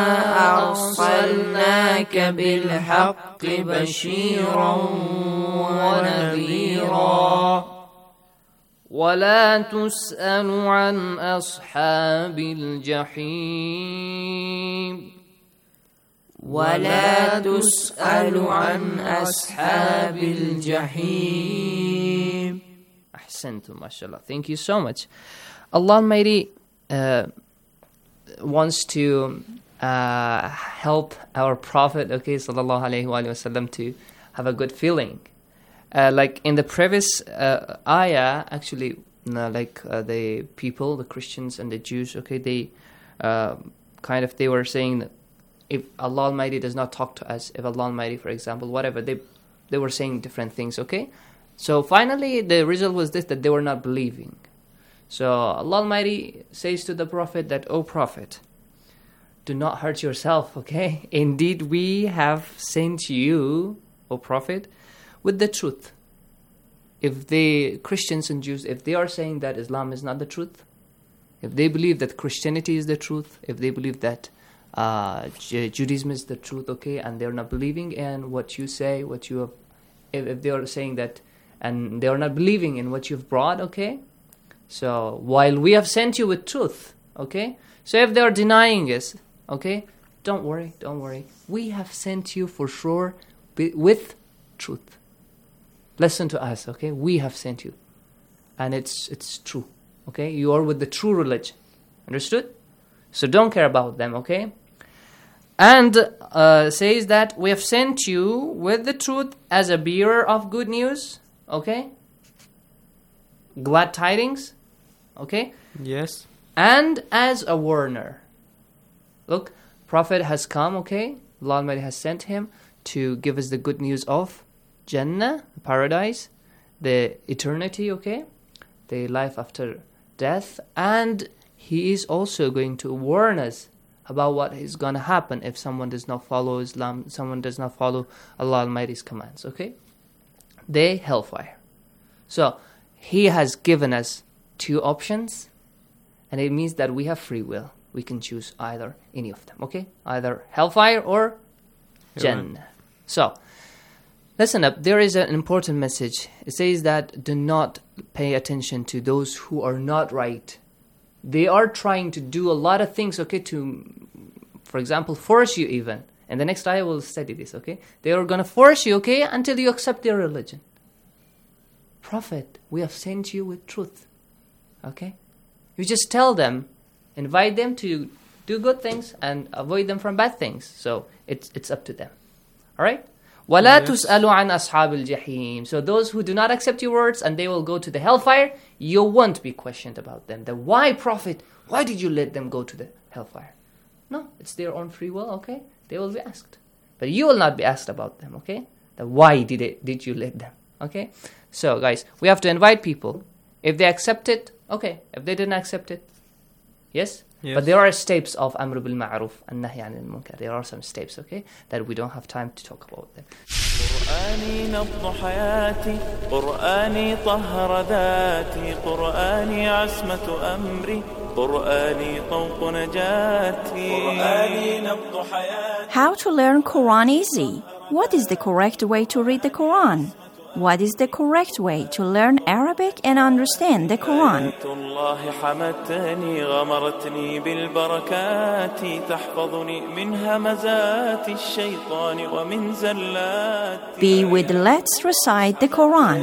أرسلناك بالحق بشيرا ونذيرا ولا تسأل عن أصحاب الجحيم ولا تسأل عن أصحاب الجحيم. أحسنتم, mashallah. Thank you so much. Allah Almighty uh, wants to uh, help our Prophet, okay, sallallahu alayhi wa sallam, to have a good feeling. Uh, like in the previous uh, ayah, actually, uh, like uh, the people, the Christians and the Jews, okay, they uh, kind of, they were saying that if Allah Almighty does not talk to us, if Allah Almighty, for example, whatever, they they were saying different things, okay? So finally, the result was this, that they were not believing. So Allah Almighty says to the Prophet that, O Prophet, do not hurt yourself, okay? Indeed, we have sent you, O Prophet, with the truth. If the Christians and Jews, if they are saying that Islam is not the truth, if they believe that Christianity is the truth, if they believe that Uh, Judaism is the truth, okay, and they're not believing in what you say, what you have, if, if they are saying that, and they are not believing in what you've brought, okay, so while we have sent you with truth, okay, so if they are denying us, okay, don't worry, don't worry, we have sent you for sure with truth. Listen to us, okay, we have sent you, and it's it's true, okay, you are with the true religion, understood? So don't care about them, okay? And uh, says that we have sent you with the truth as a bearer of good news, okay? Glad tidings, okay? Yes. And as a warner. Look, Prophet has come, okay? Allah Almighty has sent him to give us the good news of Jannah, paradise, the eternity, okay? The life after death, and he is also going to warn us about what is going to happen if someone does not follow Islam, someone does not follow Allah Almighty's commands, okay? The hellfire. So, he has given us two options, and it means that we have free will. We can choose either, any of them, okay? Either hellfire or Jannah. So, listen up, there is an important message. It says that do not pay attention to those who are not right. They are trying to do a lot of things, okay, to, for example, force you even. And the next ayah will study this, okay? They are going to force you, okay, until you accept their religion. Prophet, we have sent you with truth, okay? You just tell them, invite them to do good things and avoid them from bad things. So it's it's up to them, all right? وَلَا تُسْأَلُوا عَنْ أَصْحَابِ الْجَحِيمِ. So those who do not accept your words and they will go to the hellfire, you won't be questioned about them. That why, Prophet, why did you let them go to the hellfire? No, it's their own free will, okay? They will be asked. But you will not be asked about them, okay? That why did it, did you let them, okay? So guys, we have to invite people. If they accept it, okay. If they didn't accept it, yes? Yes. But there are steps of Amr bil Ma'ruf and Nahy anil Munkar. There are some steps, okay, that we don't have time to talk about them. قرآني نبض حياتي قرآني طهر ذاتي قرآني عصمة أمري قرآني طوق نجاتي قرآني نبض حياتي. How to learn Quran easy? What is the correct way to read the Quran? What is the correct way to learn Arabic and understand the Quran? Be with Let's Recite the Quran.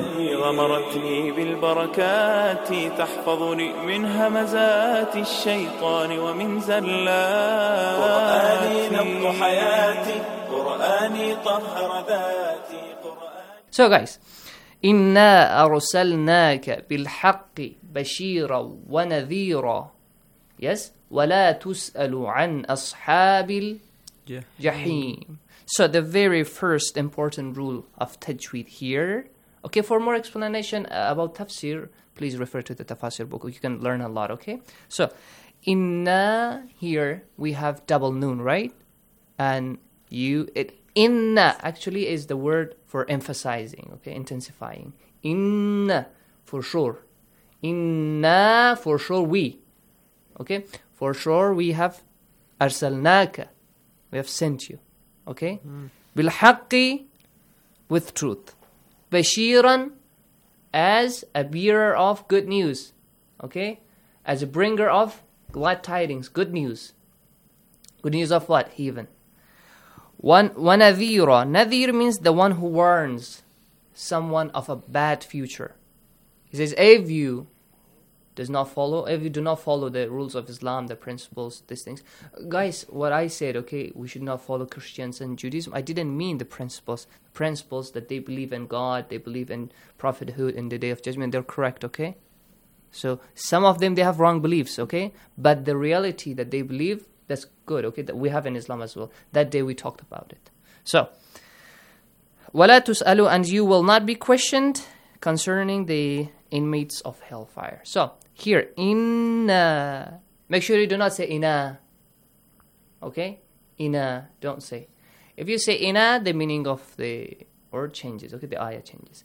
So guys, إِنَّا أَرْسَلْنَاكَ بِالْحَقِّ بشيرا ونذيرا. Yes. ولا تسأل عن أصحاب الجحيم. So the very first important rule of tajweed here. Okay, for more explanation uh, about tafsir, please refer to the tafsir book. You can learn a lot, okay? So, inna here, we have double noon, right? And you, it, inna actually is the word for emphasizing, okay, intensifying. Inna, for sure. Inna, for sure, we. Okay? For sure, we have arsalnaka. We have sent you. Okay? Bilhaqqi, with truth. Bashiran, as a bearer of good news. Okay? As a bringer of glad tidings, good news. Good news of what? Heaven. One, wanadhira. Nadhir means the one who warns someone of a bad future. He says, if you does not follow, if you do not follow the rules of Islam, the principles, these things. Guys, what I said, okay, we should not follow Christians and Judaism. I didn't mean the principles. Principles that they believe in God, they believe in prophethood, in the Day of Judgment, they're correct, okay? So, some of them, they have wrong beliefs, okay? But the reality that they believe, that's good, okay? That we have in Islam as well. That day we talked about it. So, وَلَا تُسْأَلُوا, and you will not be questioned concerning the inmates of hellfire. So, here, inna. Make sure you do not say inna. Okay? Inna. Don't say. If you say inna, the meaning of the word changes. Okay? The ayah changes.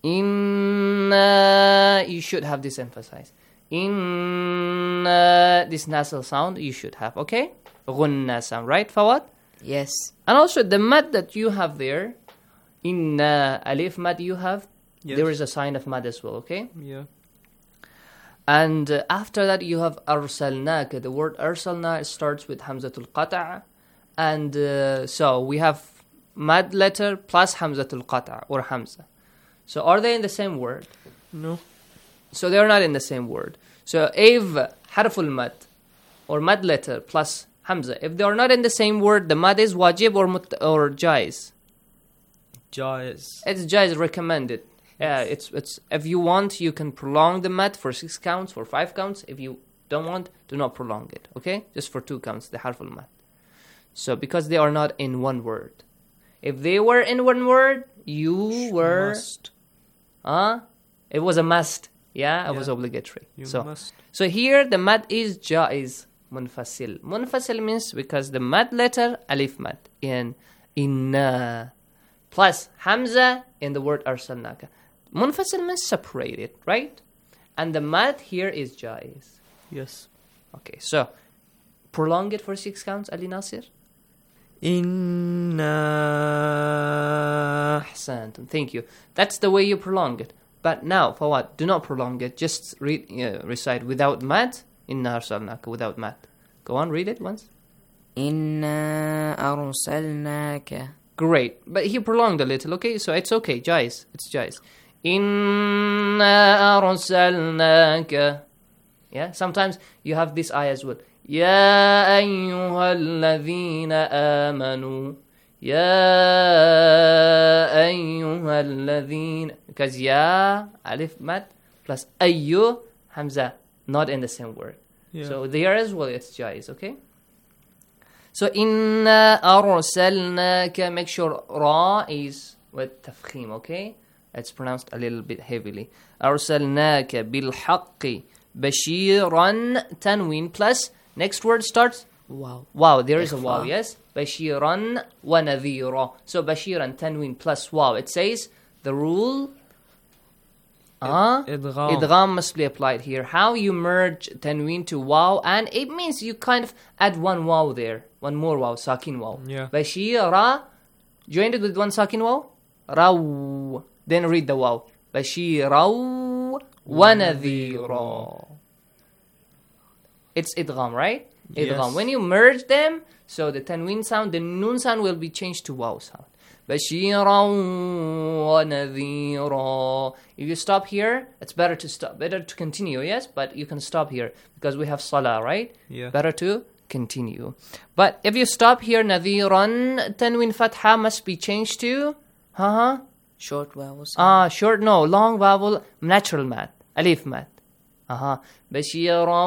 Inna. You should have this emphasized. Inna. This nasal sound you should have. Okay? Ghunna sound. Right, Fawad? Yes. And also the mad that you have there, inna. Alif mad you have. Yes. There is a sign of mad as well. Okay? Yeah. And uh, after that, you have arsalnaka. The word arsalna starts with hamzatul qata'. And uh, so we have mad letter plus hamzatul qata' or hamza. So are they in the same word? No. So they are not in the same word. So if harful mad or mad letter plus hamza, if they are not in the same word, the mad is wajib or mut- or jaiz? Jaiz. It's jaiz, recommended. Yeah, it's it's. If you want, you can prolong the mat for six counts, for five counts. If you don't want, do not prolong it. Okay, just for two counts, the harf al-mat. So because they are not in one word. If they were in one word, you were. Must. Huh? It was a must. Yeah, it yeah. was obligatory. You so, must. So here the mat is jaiz munfasil. Munfasil means because the mat letter alif mat in inna plus hamza in the word arsalnaka. Munfasil means separated, right? And the mad here is jaiz. Yes. Okay, so prolong it for six counts, Ali Nasir. Inna. Ahsantum. Thank you. That's the way you prolong it. But now, for what? Do not prolong it. Just read, uh, recite without mad. Inna arsalnaka without mad. Go on, read it once. Inna arsalnaka. Great. But he prolonged a little, okay? So it's okay. Jais. It's jais. Inna arsalnaka. Yeah? Sometimes you have this ayah as well. Ya ayyuhalladhina amanu. Ya ayyuhalladhina. Because ya, alif mat, plus ayyu, hamza. Not in the same word. Yeah. So there as well it's jais, okay? So inna arsalnaka, make sure ra is with tafkhim, okay? It's pronounced a little bit heavily. Arsalnaka bil haqqi bashiran tanween plus next word starts wow. Wow, there is a wow, yes? Bashiran wa nadhira. So bashiran tanween plus wow. It says the rule uh, idgham. idgham must be applied here. How you merge tanween to wow, and it means you kind of add one wow there. One more wow, sakin wow. Yeah. Bashira, join it with one sakin wow. Raw. Then read the wow. Bashira wa nadhira. It's idgham, right? Idgham. Yes. When you merge them, so the tanween sound, the noon sound will be changed to wow sound. Bashira wa nadhira. If you stop here, it's better to stop. Better to continue, yes? But you can stop here because we have salah, right? Yeah. Better to continue. But if you stop here, nadhiran, tanween fatha must be changed to, huh? Short vowel sound. Ah, short, no, long vowel, natural mat, alif mat. Uh-huh. بشيرا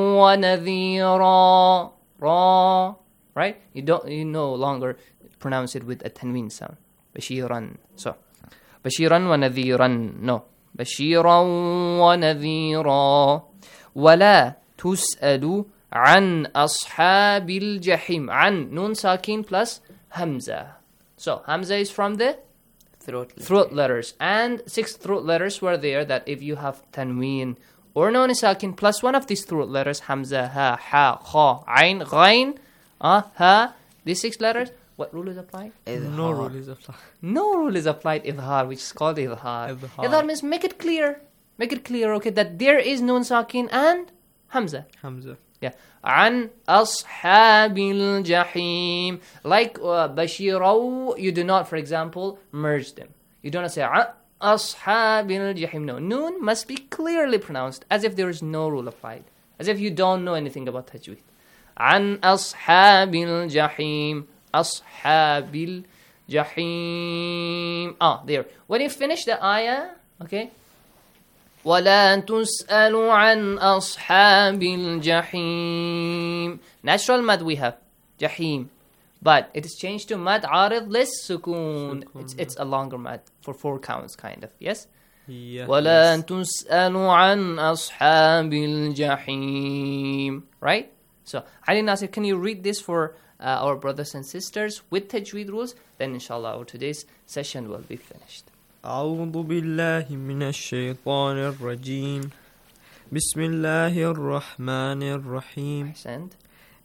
ونذيرا. Ra. Right? You don't. You no longer pronounce it with a tanween sound. بشيرا. So. بشيرا ونذيرا. No. بشيرا ونذيرا. ولا تسأل عن أصحاب الجحيم. عن nun sakin plus hamza. So hamza is from the throat, throat letters, and six throat letters were there that if you have tanween or nun sakin plus one of these throat letters, hamza, ha, ha, kha, ain, ghain, ah, ha, these six letters, what rule is applied? No rule is applied. No rule is applied. Idhar, which is called idhar. Idhar, idhar means make it clear. Make it clear, okay, that there is nun sakin and hamza. Hamza. Yeah. عن أصحاب الجحيم. Like uh, بشيرا, you do not, for example, merge them. You do not say عن أصحاب الجحيم. No. Noon must be clearly pronounced as if there is no rule applied. As if you don't know anything about tajweed. عن أصحاب الجحيم. أصحاب الجحيم. Ah, there. When you finish the ayah, okay, ولا تسأل عن أصحاب الجحيم. Natural mad we have جحيم, but it is changed to mad عارض للسكون. It's it's a longer mad for four counts, kind of. Yes. Yeah, ولا yes. تسأل عن أصحاب الجحيم. Right. So Ali Nasir, can you read this for uh, our brothers and sisters with tajweed rules? Then inshallah our today's session will be finished. أعوذ بالله من الشيطان الرجيم بسم الله الرحمن الرحيم أحسنت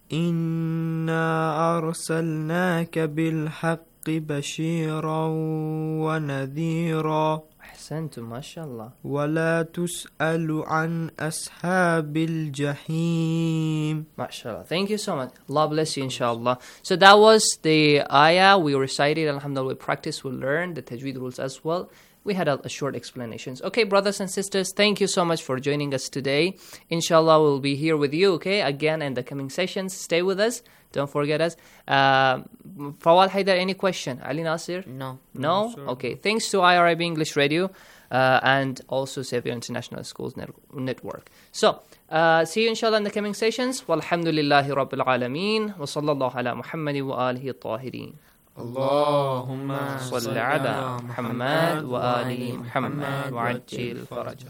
إنا أرسلناك بالحق بشيرا ونذيرا أحسنتم ما شاء الله ولا تسأل عن أصحاب الجحيم ما شاء الله. Thank you so much. Allah bless you inshallah. So that was the ayah we recited. Alhamdulillah, we practiced, we learned the tajweed rules as well. We had a, a short explanations. Okay, brothers and sisters, thank you so much for joining us today. Inshallah, we'll be here with you, okay, again in the coming sessions. Stay with us. Don't forget us. Uh, Fawad Haidar, any question? Ali Nasir? No. No? no okay. Thanks to I R I B English Radio uh, and also Xavier International Schools net- Network. So, uh, see you inshallah in the coming sessions. Walhamdulillahi Rabbil Alameen. Wa sallallahu ala Muhammadi wa alihi tahirin. اللهم صل على محمد وآل محمد وعجل فرجه.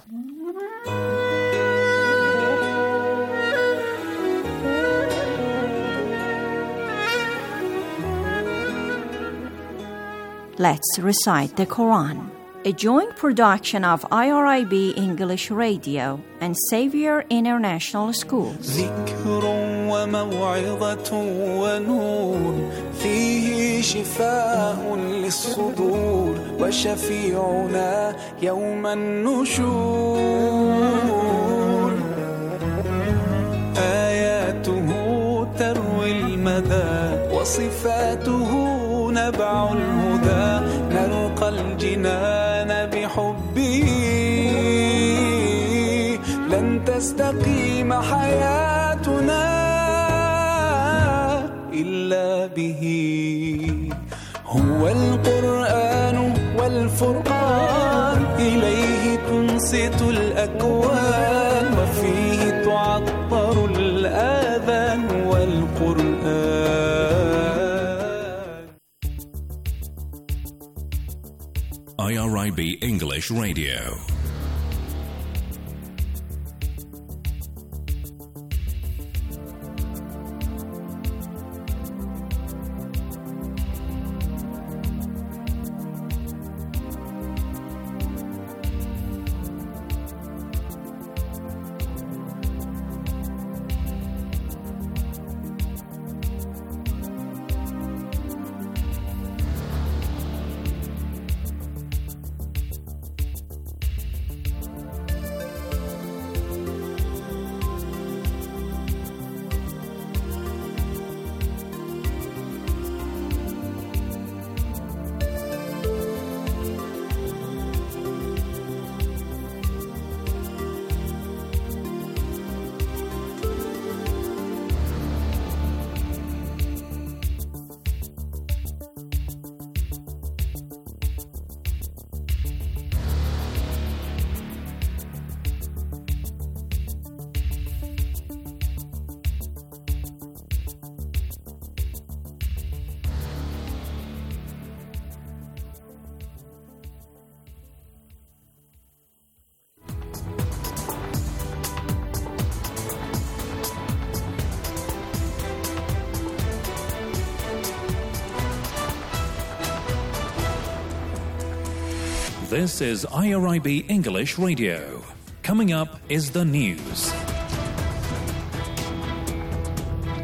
Let's recite the Quran. A joint production of I R I B English Radio and Xavier International Schools. ذكر وموعظة ونور فيه شفاء للصدور وشفيعنا يوم النشور آياته تروي المدى وصفاته نبع الهدى نلقى الجنان بحبه لن تستقيم حياتنا إلا به هو القرآن والفرقان إليه تنصت الأكوان وفيه تعطر الآذان والقرآن. I R I B English Radio. This is I R I B English Radio. Coming up is the news.